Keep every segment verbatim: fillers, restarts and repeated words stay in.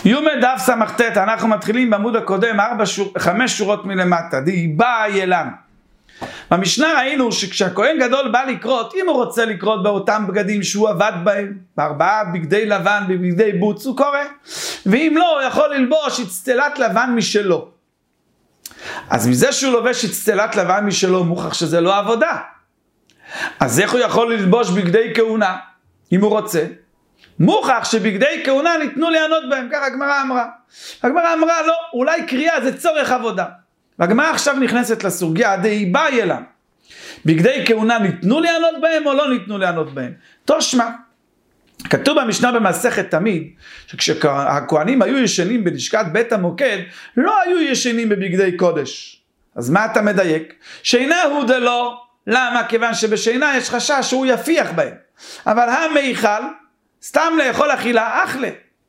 יומא דף סמכתת, אנחנו מתחילים בעמוד הקודם, ארבע שור, חמש שורות מלמטה, דיבה ילם. במשנה ראינו שכשהכהן גדול בא לקרות, אם הוא רוצה לקרות באותם בגדים שהוא עבד בהם, בארבעה בגדי לבן, בבגדי בוץ, הוא קורא. ואם לא, הוא יכול ללבוש אצטלת לבן משלו. אז מזה שהוא לובש אצטלת לבן משלו, מוכח שזה לא עבודה. אז איך הוא יכול ללבוש בגדי כהונה, אם הוא רוצה? מוכח שבגדי כהונה ניתנו ליהנות בהם, ככה הגמרא אמרה. הגמרא אמרה, לא, אולי קריאה זה צורך עבודה. והגמרא עכשיו נכנסת לסוגיה, דיבה ילם. בגדי כהונה ניתנו ליהנות בהם או לא ניתנו ליהנות בהם? תושמע, כתוב במשנה במסכת תמיד, שכשהכהנים היו ישנים בלשכת בית המוקד, לא היו ישנים בבגדי קודש. אז מה אתה מדייק? שינה הוא דלא, למה? כיוון שבשינה יש חשש שהוא יפיח בהם. אבל המיכל, סתם לאכול אכילה, אחלה.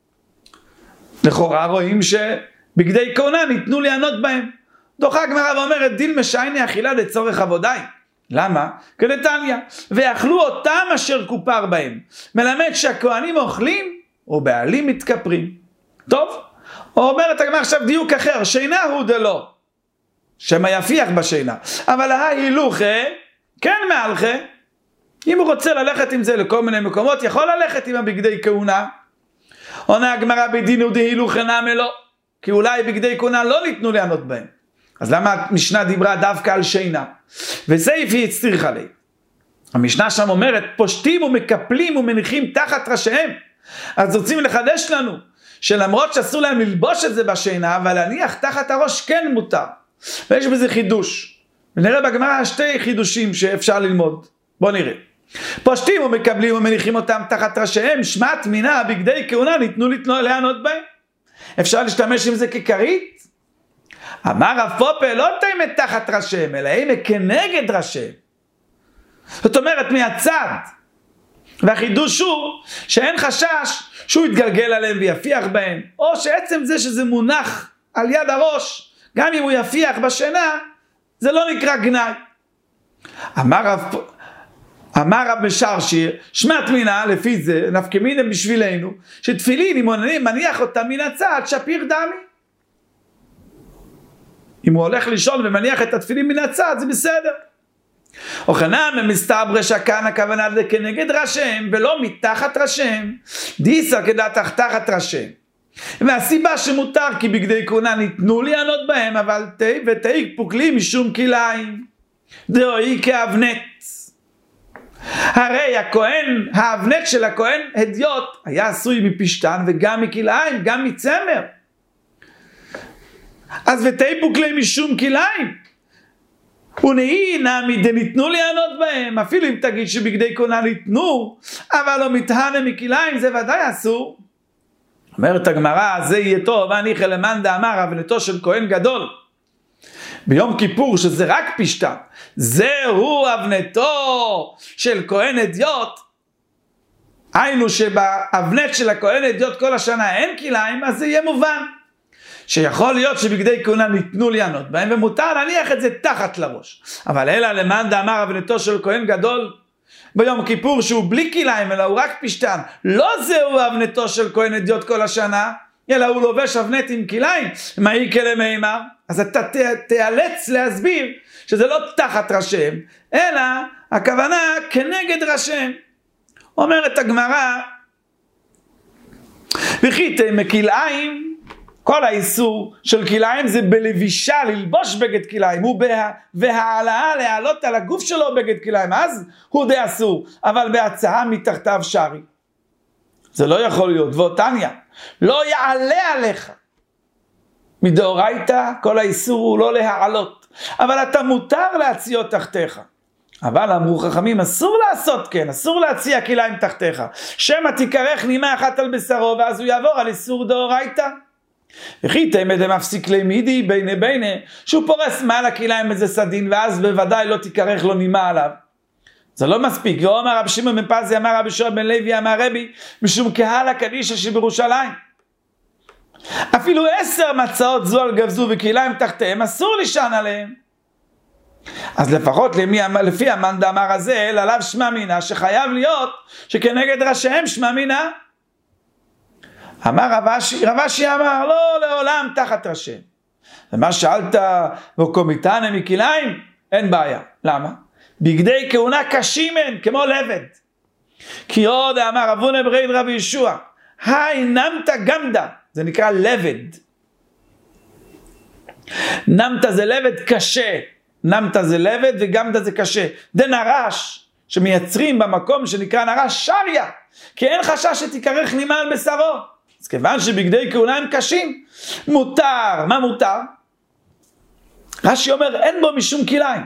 לכאורה רואים שבגדי כהונה ניתנו ליהנות בהם. דוחה הגמרא ואומרת, דין משייני אכילה לצורך עבודאי. למה? כדתניא, ואכלו אותם אשר כופר בהם. מלמד שהכהנים אוכלים ובעלים מתכפרים. טוב, אומרת הגמרא עכשיו דיוק אחר, שינה הוא דלא, שמה יפיח בשינה. אבל ההילוכה, כן מהלכה, אם הוא רוצה ללכת עם זה לכל מיני מקומות, יכול ללכת עם הבגדי כהונה. עונה הגמרא בדין ודהילוכה נמי לא, כי אולי בגדי כהונה לא ניתנו ליהנות בהם. אז למה המשנה דיברה דווקא על שינה? וסייפי הצטריך עלי. המשנה שם אומרת, פושטים ומקפלים ומניחים תחת ראשיהם. אז רוצים לחדש לנו, שלמרות שאסור להם ללבוש את זה בשינה, אבל להניח תחת הראש כן מותר. ויש בזה חידוש. ונראה בגמרא שתי חידושים שאפשר ללמוד. בואו נראה. פושטים ומקבלים ומניחים אותם תחת ראשיהם, שמעת מינה בגדי כהונה ניתנו ליהנות בהם. אפשר להשתמש עם זה ככרית? אמר רב פופא, לא תאמת תחת ראשיהם, אלא הם כנגד ראשיהם. זאת אומרת מהצד. והחידוש הוא שאין חשש שהוא יתגלגל עליהם ויפיח בהם, או שעצם זה שזה מונח על יד הראש, גם אם הוא יפיח בשינה, זה לא נקרא גנאי. אמר רב, אמר רב משרשיר, שמעת מינה, לפי זה, נפקא מינה בשבילנו, שתפילין, אם אני מניח אותה מן הצד, שפיר דמי. אם הוא הולך לישון ומניח את התפילין מן הצד, זה בסדר. אוכנם מסתברא שכאן הכוונה זה כנגד ראשיהם, ולא מתחת ראשיהם. דיסא כדעת תחת ראשיהם. והסיבה שמותר כי בגדי כהונה ניתנו ליהנות בהם, אבל תהי ותהי פוקלים משום כליים. דאי כאבנט. הרי הכהן, האבנט של הכהן הדיוט, היה עשוי מפשתן וגם מכליים, גם מצמר. אז ותהי פוקלים משום כליים. ונהי נעמי דניתנו ליהנות בהם, אפילו אם תגיד שבגדי כהונה ניתנו, אבל לא מתהנה מכליים, זה ודאי אסור. אומרת הגמרא, זה יהיה טוב, ואני חלמן דאמר, אבנתו של כהן גדול. ביום כיפור, שזה רק פשטן, זהו אבנתו של כהן אדיוט. היינו שבאבנת של הכהן אדיוט כל השנה אין כליים, אז זה יהיה מובן. שיכול להיות שבגדי כהונה ניתנו ליהנות בהם, ומותר להניח את זה תחת לראש. אבל אלא למאן דאמר אבנתו של כהן גדול, ביום כיפור שהוא בלי כליים, אלא הוא רק פשטן, לא זהו אבנתו של כהן אדיוט כל השנה, אלא הוא לובש אבנת עם כליים, מה יקרה למימר? אז אתה תיאלץ להסביר שזה לא תחת ראשיהם, אלא הכוונה כנגד ראשיהם. אומרת הגמרא, וכיתה מכליים, כל האיסור של כליים זה בלבישה, ללבוש בגד כליים, והעלאה להעלות על הגוף שלו בגד כליים, אז הוא די אסור, אבל בהצעה מתחתיו שרי. זה לא יכול להיות, ואותניה, לא יעלה עליך. מדאורייתא, כל האיסור הוא לא להעלות, אבל אתה מותר להציע תחתיך. אבל אמרו חכמים, אסור לעשות כן, אסור להציע כליים תחתיך. שמא תיקרך נימה אחת על בשרו, ואז הוא יעבור על איסור דאורייתא. וכי תמד מפסיק לימידי ביני ביני, שהוא פורס מעל הכליים איזה סדין, ואז בוודאי לא תיקרך לו נימה עליו. זה לא מספיק. ואומר רב שמעון בן פזי, אמר רבי יהושע בן לוי, אמר רבי, משום קהל הקדישא שבירושלים. אפילו עשר מצעות זו על גבזו וכליים תחתיהם, אסור לישן עליהם. אז לפחות למי, לפי המאן דאמר הזה, עליו שמע מינה, שחייב להיות שכנגד ראשיהם שמע מינה. אמר רב אשי, רב אשי אמר, לא לעולם תחת ראשם. ומה שאלת, וקומיתנה מכליים? אין בעיה. למה? בגדי כהונה קשים הן, כמו לבד. כי עוד אמר אבונה ברד רבי ישוע, היי נמתה גמדה, זה נקרא לבד. נמתה זה לבד קשה, נמתה זה לבד וגמדה זה קשה. זה נרש שמייצרים במקום שנקרא נרש שריה, כי אין חשש שתיקרח נימה על בשרו. אז כיוון שבגדי כהונה הם קשים, מותר. מה מותר? רש"י אומר, אין בו משום כליים.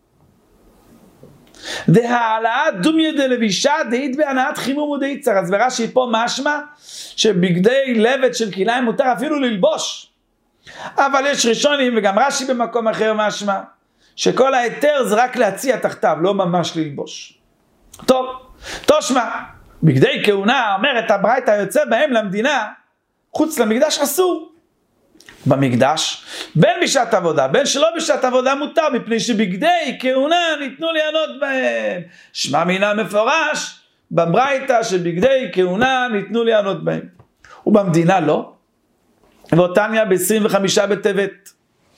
דהעלאה דומיה דלבישה דהית בהנאת חימום ודהיצר. אז ברש"י פה משמע שבגדי לבד של כליים מותר אפילו ללבוש. אבל יש ראשונים וגם רש"י במקום אחר משמע שכל ההיתר זה רק להציע תחתיו, לא ממש ללבוש. טוב, תושמע, בגדי כהונה אומרת הברייתא יוצא בהם למדינה, חוץ למקדש אסור. במקדש, בין בשעת עבודה, בין שלא בשעת עבודה מותר, מפני שבגדי כהונה ניתנו ליהנות בהם. שמע מינה מפורש בברייתא שבגדי כהונה ניתנו ליהנות בהם. ובמדינה לא. ואותניה ב-עשרים וחמישה בטבת.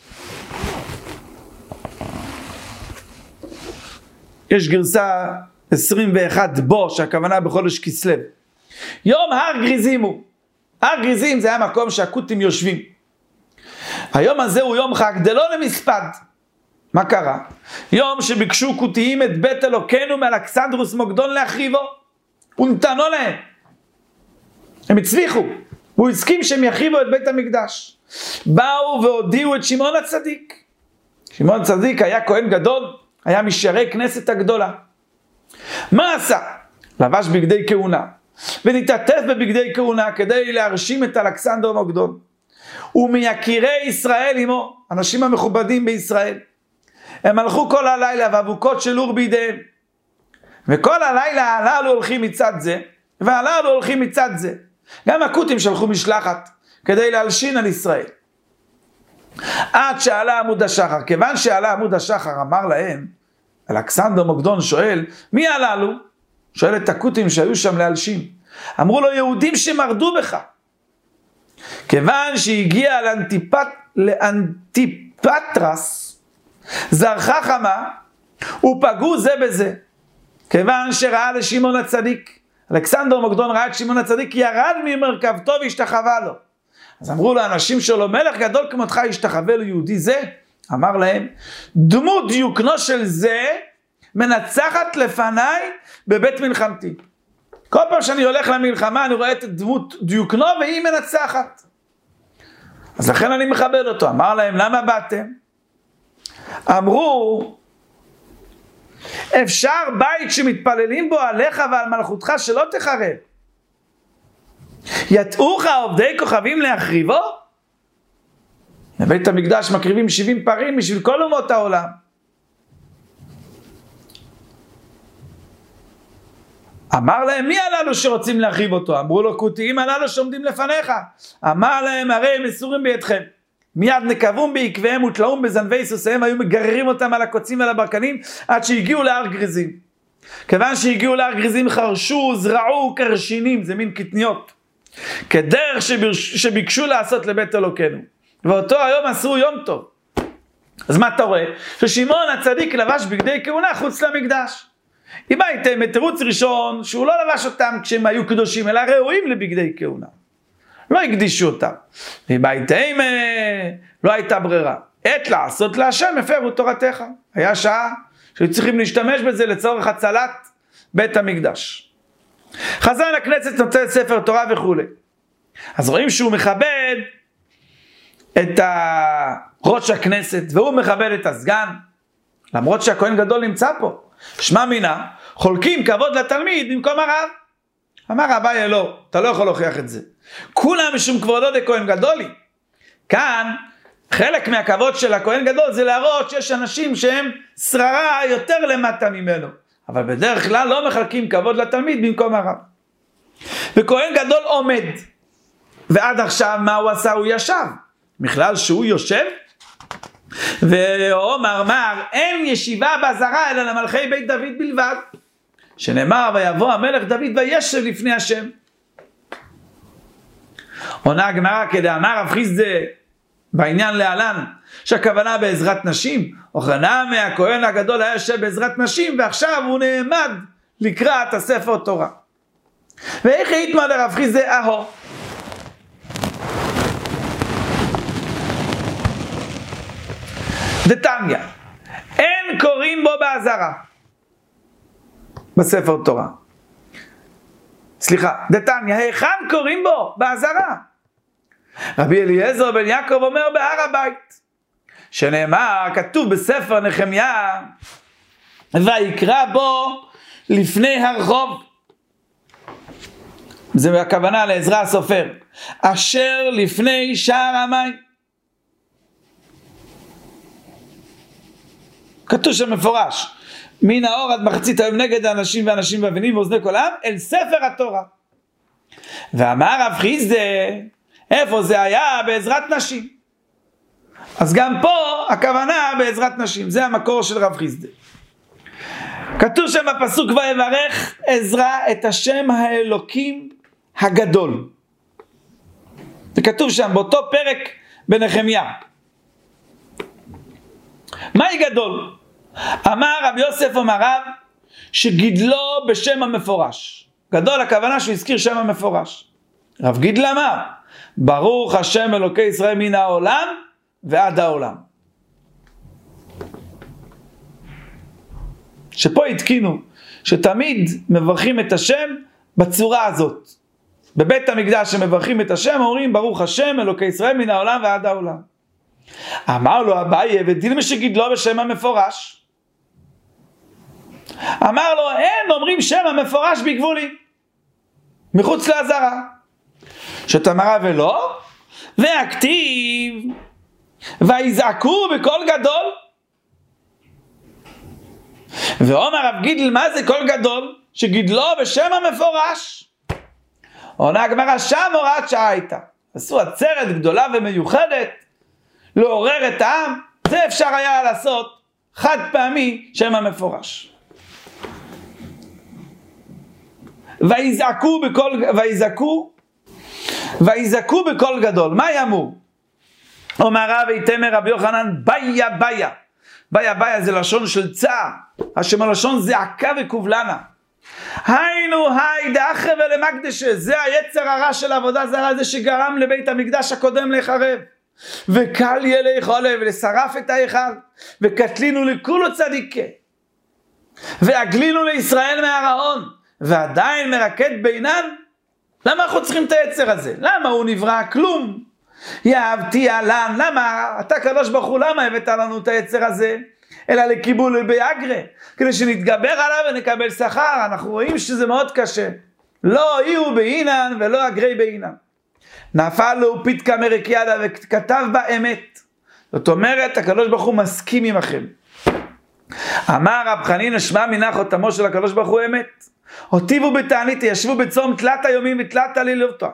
יש גרסה עשרים ואחת בו, שהכוונה בחודש כסלו. יום הר גריזים הוא. הר גריזים זה היה מקום שהכותים יושבים. היום הזה הוא יום חג, דלא למספד. מה קרה? יום שביקשו כותיים את בית אלוקינו מאלכסנדרוס מוקדון להחריבו. הוא נתנו להם. הם הצליחו. והוא הסכים שהם יחריבו את בית המקדש. באו והודיעו את שמעון הצדיק. שמעון הצדיק היה כהן גדול, היה משערי כנסת הגדולה. מה עשה? לבש בגדי כהונה, ונתעטף בבגדי כהונה כדי להרשים את אלכסנדר מוקדון. ומיקירי ישראל עמו, אנשים המכובדים בישראל. הם הלכו כל הלילה ואבוקות של אור בידיהם. וכל הלילה הללו הולכים מצד זה, והללו הולכים מצד זה. גם הכותים שלחו משלחת כדי להלשין על ישראל. עד שעלה עמוד השחר. כיוון שעלה עמוד השחר אמר להם, אלכסנדר מוקדון שואל, מי הללו? שואל את הכותים שהיו שם להלשין. אמרו לו, יהודים שמרדו בך. כיוון שהגיע לאנטיפט, לאנטיפטרס, זרחה חמה, ופגעו זה בזה. כיוון שראה לשמעון הצדיק, אלכסנדר מוקדון ראה את שמעון הצדיק, ירד ממרכבתו והשתחווה לו. אז אמרו לאנשים שלו, מלך גדול כמותך השתחווה לו יהודי זה? אמר להם, דמות דיוקנו של זה מנצחת לפניי בבית מלחמתי. כל פעם שאני הולך למלחמה אני רואה את דמות דיוקנו והיא מנצחת. אז לכן אני מכבד אותו. אמר להם, למה באתם? אמרו, אפשר בית שמתפללים בו עליך ועל מלכותך שלא תחרב. יתאוך עובדי כוכבים להחריבו? בבית המקדש מקריבים שבעים פרים בשביל כל אומות העולם. אמר להם, מי הללו שרוצים להחריב אותו? אמרו לו, כותיים הללו שעומדים לפניך. אמר להם, הרי הם מסורים בידכם. מיד נקבום בעקביהם ותלאום בזנבי סוסיהם, היו מגררים אותם על הקוצים ועל הברקנים, עד שהגיעו להר גריזים. כיוון שהגיעו להר גריזים חרשו, זרעו קרשינים, זה מין קטניות. כדרך שביקשו לעשות לבית אלוקינו. ואותו היום עשו יום טוב. אז מה אתה רואה? ששמעון הצדיק לבש בגדי כהונה חוץ למקדש. אם הייתם בתירוץ ראשון שהוא לא לבש אותם כשהם היו קדושים, אלא ראויים לבגדי כהונה. לא הקדישו אותם. אם הייתם לא הייתה ברירה. עת לעשות להשם הפרו תורתך. היה שעה שצריכים להשתמש בזה לצורך הצלת בית המקדש. חזן הכנסת נוצא ספר תורה וכו'. אז רואים שהוא מכבד את ראש הכנסת, והוא מכבד את הסגן, למרות שהכהן גדול נמצא פה. שמע מינה, חולקים כבוד לתלמיד במקום הרב. אמר אביי לא, אתה לא יכול להוכיח את זה. כולם משום כבודו דכהן גדולי. כאן, חלק מהכבוד של הכהן גדול זה להראות שיש אנשים שהם שררה יותר למטה ממנו. אבל בדרך כלל לא מחלקים כבוד לתלמיד במקום הרב. וכהן גדול עומד. ועד עכשיו מה הוא עשה? הוא ישב. בכלל שהוא יושב, ואומר מר, אין ישיבה בזרה אלא למלכי בית דוד בלבד, שנאמר ויבוא המלך דוד וישב לפני השם. עונה הגמרא כדאמר רב חיסדא בעניין להלן, שהכוונה בעזרת נשים, אוחנה מהכהן הגדול היה יושב בעזרת נשים, ועכשיו הוא נעמד לקראת הספר תורה. ואיך יתמר לרב חיסדא אהו? דתניא, אין קוראים בו באזהרה, בספר תורה. סליחה, דתניא, היכן קוראים בו באזהרה? רבי אליעזר בן יעקב אומר בהר הבית, שנאמר, כתוב בספר נחמיה, ויקרא בו לפני הרחוב. זה הכוונה לעזרא הסופר, אשר לפני שער המים. כתוב שם מפורש, מן האור עד מחצית היום נגד האנשים והאנשים והבנים ואוזני כל העם, אל ספר התורה. ואמר רב חיסדא, איפה זה היה? בעזרת נשים. אז גם פה הכוונה בעזרת נשים, זה המקור של רב חיסדא. כתוב שם בפסוק, ויברך עזרא את השם האלוקים הגדול. זה כתוב שם באותו פרק בנחמיה. מהי גדול? אמר רב יוסף אמריו שגידלו בשם המפורש. גדול הכוונה שהוא הזכיר שם המפורש. רב גידל אמר, ברוך השם אלוקי ישראל מן העולם ועד העולם. שפה התקינו שתמיד מברכים את השם בצורה הזאת. בבית המקדש שמברכים את השם אומרים ברוך השם אלוקי ישראל מן העולם ועד העולם. אמר לו אביי, ודילמה שגידלו בשם המפורש. אמר לו, אין אומרים שם המפורש בגבולי, מחוץ לעזרה. שתמרה ולא, והכתיב, ויזעקו בקול גדול. ואומר רב גידל, מה זה קול גדול? שגידלו בשם המפורש. עונה הגמרא, שם הוראת שעה הייתה. עשו עצרת גדולה ומיוחדת, לעורר את העם, זה אפשר היה לעשות חד פעמי שם המפורש. ויזעקו בקול, ויזעקו, ויזעקו בקול גדול. מה יאמרו? אומר רב יתמר רבי יוחנן, ביה ביה. ביה ביה זה לשון של צער, השם הלשון זעקה וקובלנה. היינו היי דאחרי ולמקדשה, זה היצר הרע של עבודה זרה, זה שגרם לבית המקדש הקודם להיחרב. וקל יהיה לאכול ולשרף את ההיכל, וקטלינו לכולו צדיקה, והגלינו לישראל מהרעון, ועדיין מרקד בינן. למה אנחנו צריכים את היצר הזה? למה הוא נברא? כלום. יאהבתי עלן, למה אתה קדוש ברוך הוא, למה הבאת לנו את היצר הזה? אלא לקיבול ביגרה, כדי שנתגבר עליו ונקבל שכר. אנחנו רואים שזה מאוד קשה. לא יהיו בעינן ולא אגרי בעינן. נפל לו פיתקה מרק ידה וכתב בה אמת. זאת אומרת, הקדוש ברוך הוא מסכים עמכם. אמר רב חנינא שמע מנה חותמו של הקדוש ברוך הוא אמת. הוטיבו בתענית, ישבו בצום תלת היומים ותלת הלילותו.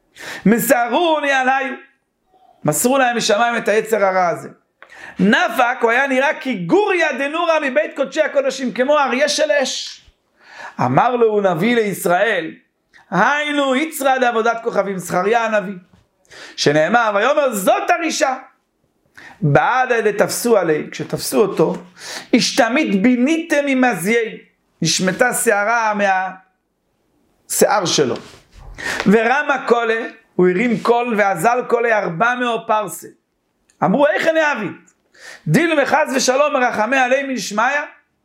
מסרוני עליי, מסרו להם משמיים את היצר הרע הזה. נפק, הוא היה נראה כגוריה דנורה מבית קודשי הקודשים, כמו אריה של אש. אמר לו נביא לישראל, היינו יצרה לעבודת כוכבים, זכריה הנביא, שנאמר ויאמר זאת הרישה. בעד הידי תפסו עלי, כשתפסו אותו, השתמית ביניתם עם מזיי, נשמתה שערה מהשיער שלו. ורמה קולה, הוא הרים קול ואזל קולה ארבע מאות פרסה. אמרו איך אני אבית? דיל וחז ושלום מרחמי עלי מנשמיה.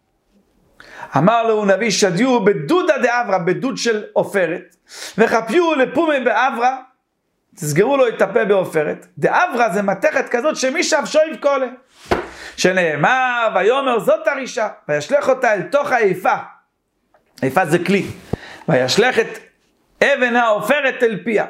אמר לו נביא שדיו בדודה דאברה, בדוד של עופרת, וחפיו לפומי באברה, תסגרו לו את הפה בעופרת. דאברה זה מתכת כזאת שמי שבשויב קולה. שנאמר ויאמר זאת הרישה, וישלח אותה אל תוך האיפה. האיפה זה כלי. וישלח את אבן העופרת אל פיה.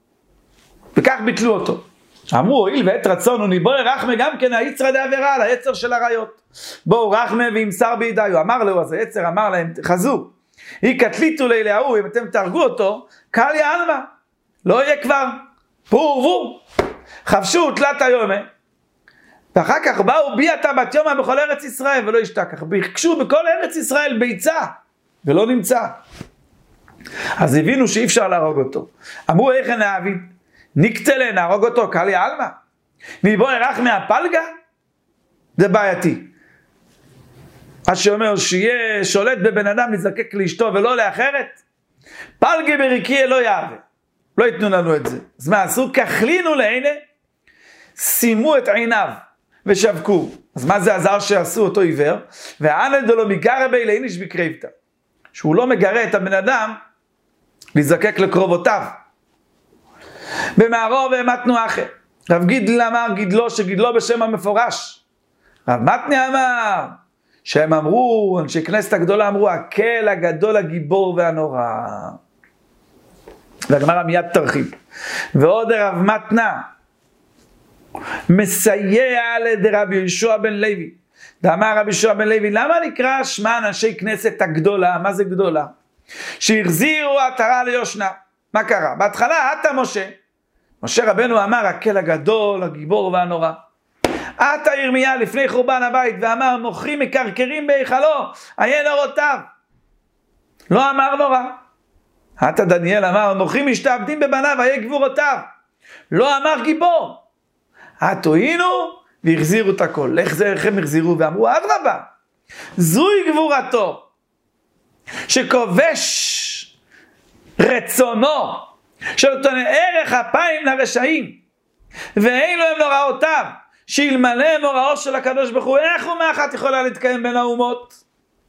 וכך ביטלו אותו. אמרו, הואיל ועת רצון הוא ניבוי רחמה גם כן היצרא דעבירה, על היצר של הריות. בואו רחמה וימסר בידיו. אמר לו, אז היצר אמר להם, חזו, היא קטליטו לילה ההוא, אם אתם תהרגו אותו, קל יעלמה, לא יהיה כבר, פור ורבו. חבשו תלת היומה, ואחר כך באו ביאתה בת יומא בכל ארץ ישראל, ולא ישתכח, ביקשו בכל ארץ ישראל ביצה, ולא נמצא. אז הבינו שאי אפשר להרוג אותו. אמרו, איך אני אבין? נקטלה, נהרוג אותו, קלי אלמה. ניבוא ירח מהפלגה? זה בעייתי. מה שאומר שיהיה שולט בבן אדם נזקק לאשתו ולא לאחרת, פלגי בריקיה לא יעבה. לא ייתנו לנו את זה. אז מה עשו? כחלינו לעיני, שימו את עיניו ושווקו. אז מה זה עזר שעשו אותו עיוור? והענד לו מגרה בי לאיניש בקריבתא. שהוא לא מגרה את הבן אדם להזקק לקרובותיו. במערו והמתנו אחר. רב גידל אמר גידלו שגידלו בשם המפורש. רב מתני אמר שהם אמרו, אנשי כנסת הגדולה אמרו, הקל הגדול הגיבור והנורא. והגמרא מיד תרחיב. ועוד רב מתנה מסייע לדרבי יהושע בן לוי. דאמר רבי יהושע בן לוי, למה נקרא שמן אנשי כנסת הגדולה? מה זה גדולה? שהחזירו עטרה ליושנה. מה קרה? בהתחלה עתה משה. משה רבנו אמר, הקל הגדול, הגיבור והנורא. עתה ירמיה לפני חורבן הבית ואמר, נוכרים מקרקרים בהיכלו, עיין אורותיו. לא אמר נורא. עתה דניאל אמר, נוכרים משתעבדים בבניו, עיין גבורותיו. לא אמר גיבור. עתו הינו והחזירו את הכל. איך זה, איך הם החזירו? ואמרו, אדרבה, זוהי גבורתו, שכובש רצונו, שנותן ערך אפיים לרשעים, ואילו הם נוראותיו, שאלמלא מוראו של הקדוש ברוך הוא, איך אומה אחת יכולה להתקיים בין האומות?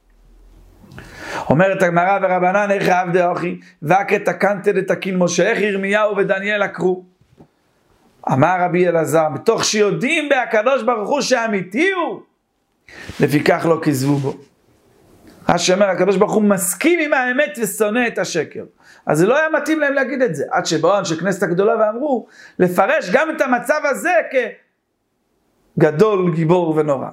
אומרת הגמרא ורבנן, איך עבדי אחי, וקת תקנתי לתקין משה, איך ירמיהו ודניאל עקרו. אמר רבי אלעזר, בתוך שיודעים בהקדוש ברוך הוא שאמיתי הוא, לפיכך לא כזבו בו. השאומר, הקדוש ברוך הוא מסכים עם האמת ושונא את השקר. אז זה לא היה מתאים להם להגיד את זה, עד שבאו אנשי כנסת הגדולה ואמרו, לפרש גם את המצב הזה כגדול, גיבור ונורא.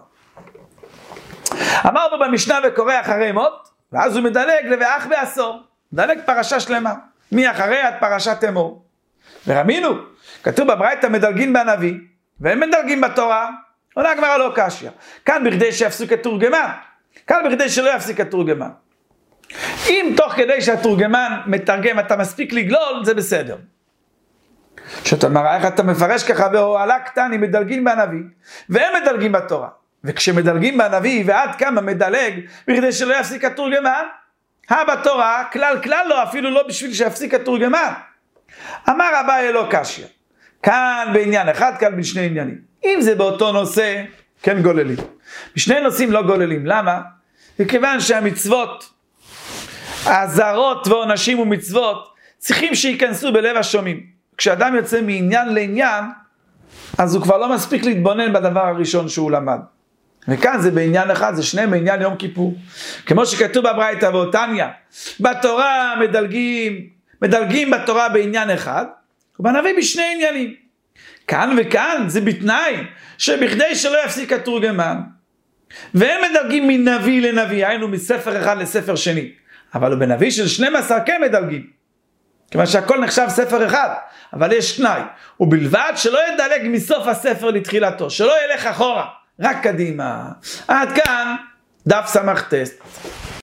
אמרנו במשנה וקורא אחרי מות, ואז הוא מדלג לואח בעשור, מדלג פרשה שלמה, מי אחרי עד פרשת אמור. ורמינו, כתוב בברייתא מדלגין בנביא, והם מדלגין בתורה, עונה הגמרא לא קשיא. כאן בכדי שיפסיק התורגמן, כאן בכדי שלא יפסיק התורגמן. אם תוך כדי שהתורגמן מתרגם אתה מספיק לגלול, זה בסדר. שאתה מראה איך אתה מפרש ככה, ואוהלה קטני מדלגין בנביא, והם מדלגין בתורה. וכשמדלגים בנביא ועד כמה מדלג, בכדי שלא יפסיק התורגמן, בתורה כלל כלל לא, אפילו לא בשביל שיפסיק התורגמן. אמר אביי לא קשיא. כאן בעניין אחד, כאן בשני עניינים. אם זה באותו נושא, כן גוללים. בשני נושאים לא גוללים. למה? מכיוון שהמצוות, הזרות ועונשים ומצוות, צריכים שיכנסו בלב השומעים. כשאדם יוצא מעניין לעניין, אז הוא כבר לא מספיק להתבונן בדבר הראשון שהוא למד. וכאן זה בעניין אחד, זה שני בעניין יום כיפור. כמו שכתוב בברייתא ואותניה, בתורה מדלגים, מדלגים בתורה בעניין אחד, ובנביא בשני עניינים. כאן וכאן זה בתנאי, שבכדי שלא יפסיק התורגמן, והם מדלגים מנביא לנביא, היינו מספר אחד לספר שני, אבל בנביא של שנים עשר כן מדלגים, כיוון שהכל נחשב ספר אחד, אבל יש תנאי, ובלבד שלא ידלג מסוף הספר לתחילתו, שלא ילך אחורה, רק קדימה. עד כאן דף סמך טסט.